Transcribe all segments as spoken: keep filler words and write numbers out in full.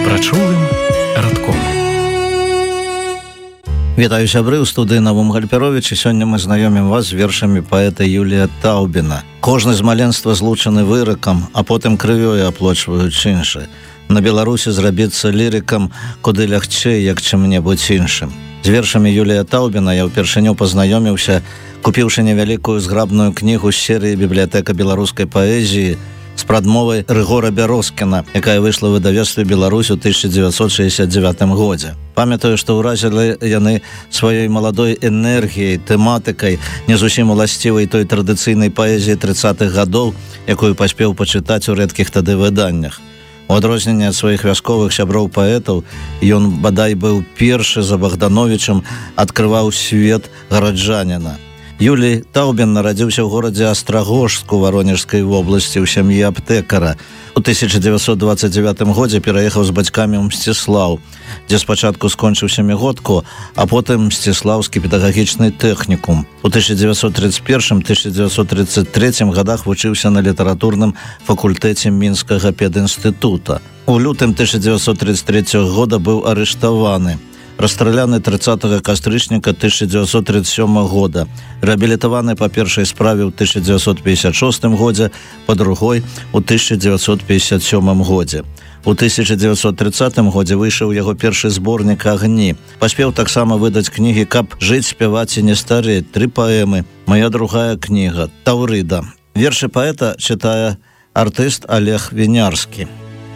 Прачулым радком. Вітаю сябры, ў студыі Навум Гальперовіч, і сёння мы знаёмім вас з вершамі паэта Юлія Таўбіна. Кожны з маленства злучаны выракам, а потым крывёй аплочваюць іншы. На Беларусі зрабіцца лірыкам куды лягчэй, як чым-небудзь іншым. З вершамі Юлія Таўбіна я ўпершыню пазнаёміўся, купіўшы невялікую зграбную кнігу з серыі «Бібліятэка беларускай паэзіі» з прадмовай Рыгора Бяроскіна, якая выйшла ў выдавецтве «Беларусь» у тысяча дзевяцьсот шэсцьдзясят девятым годзе. Памятаю, што ўразілі яны сваёй маладой энергіяй, тэматыкай, не зусім уласцівай той традыцыйнай паэзіі трыццатых гадоў, якую паспеў пачытаць у рэдкіх тады выданнях. У адрозненне ад сваіх вясковых сяброў паэтаў, ён бадай быў першы за Богдановичам адкрываў свет гараджаніна. Юлій Таўбін нарадзіўся ў горадзе Астрагожску Воронежскай вобласці ў сям'і аптэкара. У тысяча дзевяцьсот дваццаць дзевятым годзе пераехаў з бацькамі ў Мсціслаў, дзе спачатку скончыў сямігодку, а потым Мсціслаўскі педагагічны тэхнікум. У тысяча дзевяцьсот трыццаць першым - тысяча дзевяцьсот трыццаць трэцім гадах вучыўся на літаратурным факультэце Мінскага педінстытута. У лютым тысяча дзевяцьсот трыццаць трэцяга года быў арыштаваны. Расстраляны трыццатага кастрычніка тысяча дзевяцьсот трыццаць сёмага года, рэабілітаваны па першай справе ў тысяча дзевяцьсот пятьдесят шостым годзе, па другой у тысяча дзевяцьсот пятьдесят сёмым годзе. У тысяча дзевяцьсот трыццатым годзе выйшаў яго першы зборнік «Агні». Паспеў таксама выдаць кнігі «Каб жыць, спяваць і не старець», тры паэмы, «Моя другая кніга», «Таўрыда». Вершы паэта чытае артыст Олег Вінярскі.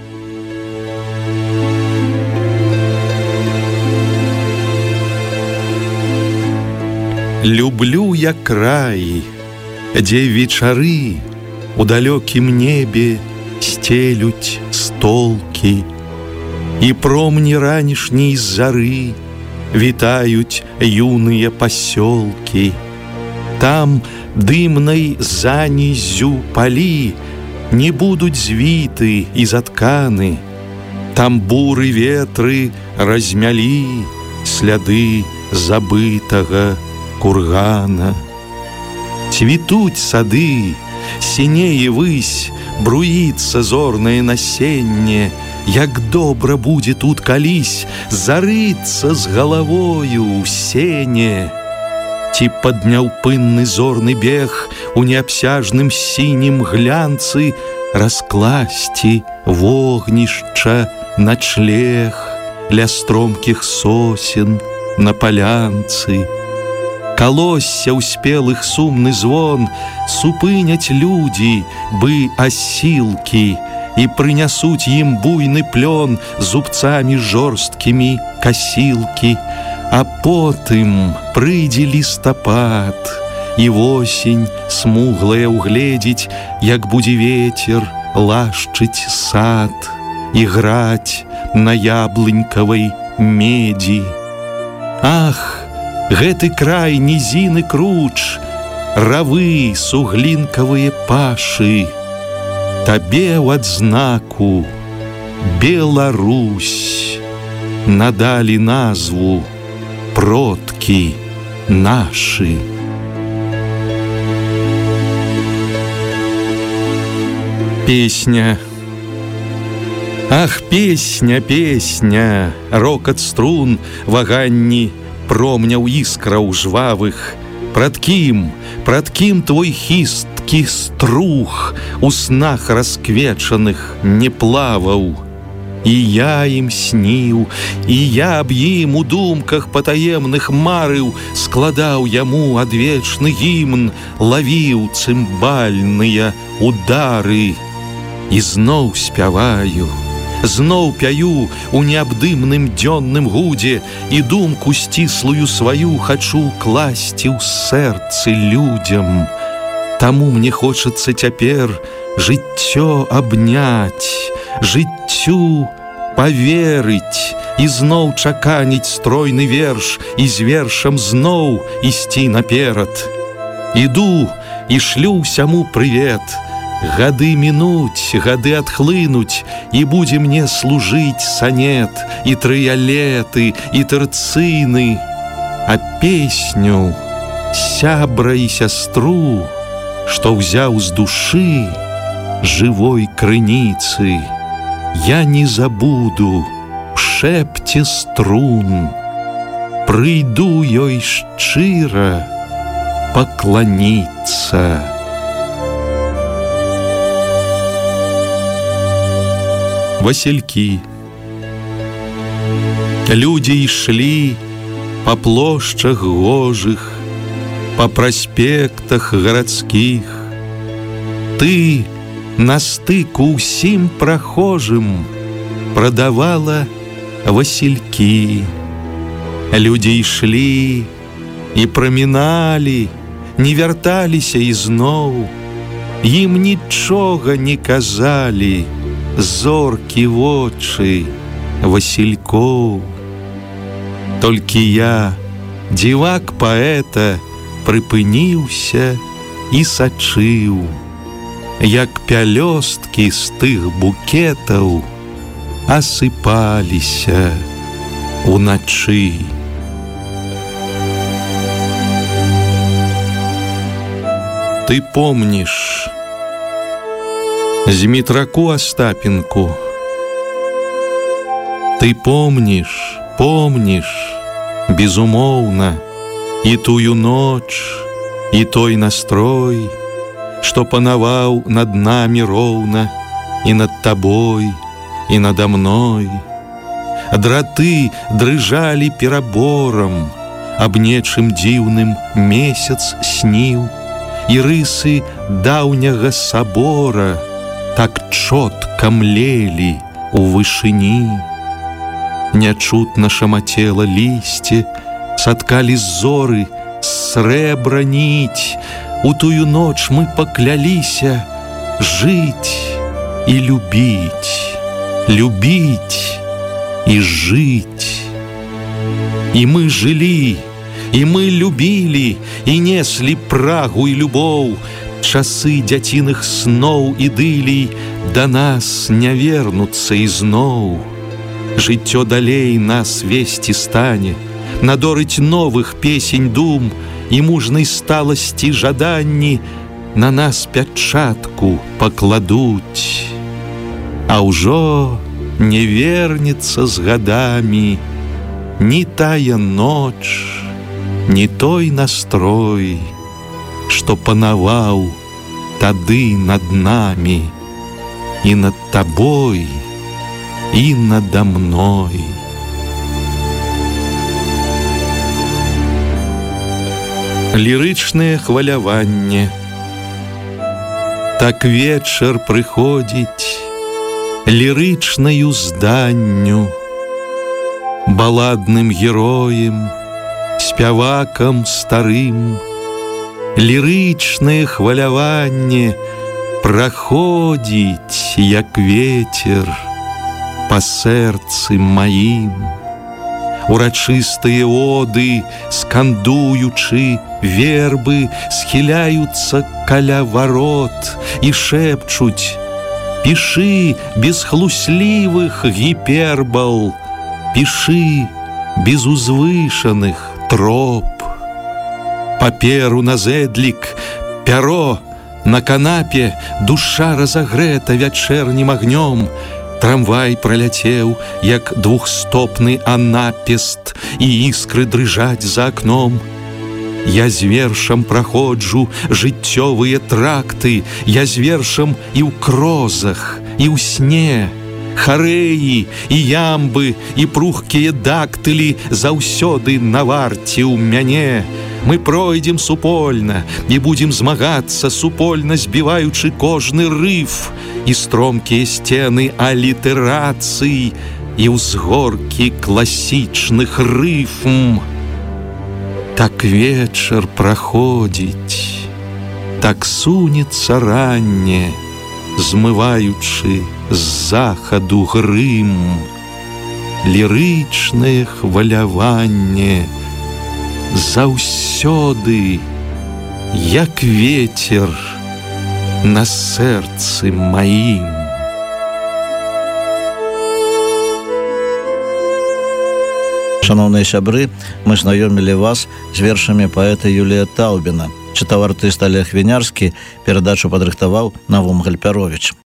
Люблю я край, дзе вечары у далёкім небе стелюць столкі, і промні ранішняй зары вітаюць юныя пасёлкі. Там дымнай занізю палі не будуць звіты і затканы, там буры ветры размялі сляды забытага кургана. Цвітуць сады, сінее высь, бруіцца зорнае насенне. Як добра будзе тут калісь зарыцца з галавою ў сене. Ці пад няўпынны зорны бег у неабсяжным сінім глянцы раскласці вогнішча начлег ля стромкіх сосен на палянцы. Калосся ў спелых сумны звон супыняць людзі, бы асілкі, і прынясуць ім буйны плён зубцамі жорсткімі касілкі. А потым прыйдзе лістапад, і восень смуглая ўгледзіць, як будзе вецер лашчыць сад і граць на яблынькавай медзі. Ах, гэты край нізіны круч, равы суглінкавыя пашы, табе ў адзнаку Беларусь надалі назву продкі нашы. Песня. Ах, песня, песня, рокат струн, ваганні промняў іскраў жвавых. Прад кім, прад кім твой хісткі струх у снах расквечаных не плаваў. І я ім сніў, і я аб ім у думках патаемных марыў, складаў яму адвечны гімн, лавіў цымбальныя удары. І зноў спяваю, зноў пяю у неабдымным дзённым гудзе, і думку сціслую сваю хачу класці ў сэрцы людзям. Таму мне хочацца цяпер жыццё абняць, жыццю паверыць і зноў чаканіць стройны верш, і з вершам зноў ісці наперад. Іду і шлю ўсяму прывет. Гады мінуць, гады адхлынуць, і будзе мне служыць санет, і трыялеты, і тэрцыны. А песню сябра і сястру, што ўзяў з душы жывой крыніцы, я не забуду шэпце струн, прыйду ёй шчыра пакланіцца. Васильки. Люди ішлі па плошчах гожых, па праспектах гарадскіх. Ты на стыку ўсім прахожым прадавала васильки. Люди ішлі і праміналі, не вярталіся ізноў, ім нічога не казалі зоркі вочы василькоў. Толькі я, дзівак паэта, прыпыніўся і сачыў, як пялёсткі з тых букетаў асыпаліся уначы. Ты помніш Змітраку Остапенку, ты помніш, помніш, безумоўна, і тую ноч, і той настрой, што панаваў над намі роўна, і над табой, і надо мной. Драты дрыжалі пераборам, аб нечым дзіўным месяц сніў, і рысы даўняга сабора так чотка млелі у вышыні. Нячутна шамацела лісце, саткалі зоры срэбра ніць. У тую ноч мы пакляліся жыць і любіць, любіць і жыць. І мы жылі, і мы любілі, і неслі прагу і любоў. Часы дзяціных сноў ідылій да нас не вернуцца ізноў. Жыццё далей нас весці стане, надорыць новых песень дум і мужнай сталасці жаданні на нас пячатку пакладуць. А ўжо не вернецца з гадамі ні тая ноч, ні той настрой, што панаваў тады над намі і над табой, і надо мной. Лірычнае хваляванне. Так вечар прыходзіць лірычнаю зданню, баладным героем, спявакам старым. Лірычнае хваляванне праходзіць, як ветер, па сэрцы маім. Урачыстыя оды, скандуючы, вербы схіляюцца каля варот і шэпчуць: пішы без хлуслівых гіпербал, пішы без узвышаных троп. Паперу на зэдлік, пяро на канапе, душа разагрэта вячэрнім агнём. Трамвай праляцеў, як двухстопны анапест, і іскры дрыжаць за акном. Я з вершам праходжу жыццёвыя тракты, я з вершам і ў крозах, і ў сне. Харэі і ямбы і прухкія дактылі заўсёды на варце ў мяне. Мы пройдзем супольна і будзем змагацца, супольна збіваючы кожны рыф, і стромкія сцены алітэрацый і ўзгоркі класічных рыфм. Так вечар праходзіць, так сунецца ранне, змываючы з захаду грым. Лірычнае хваляванне заўсёды, як ветер на сэрцы маім. Шановныя сябры, мы знаёмілі вас з вершамі паэта Юлія Таубіна. Чытаў артыст Олег Вінярскі, перадачу падрыхтаваў Навум Гальпяровіч.